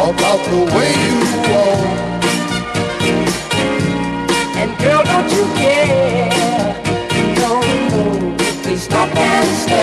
about the way you walk. And girl, don't you care? No, no, please stop and stay.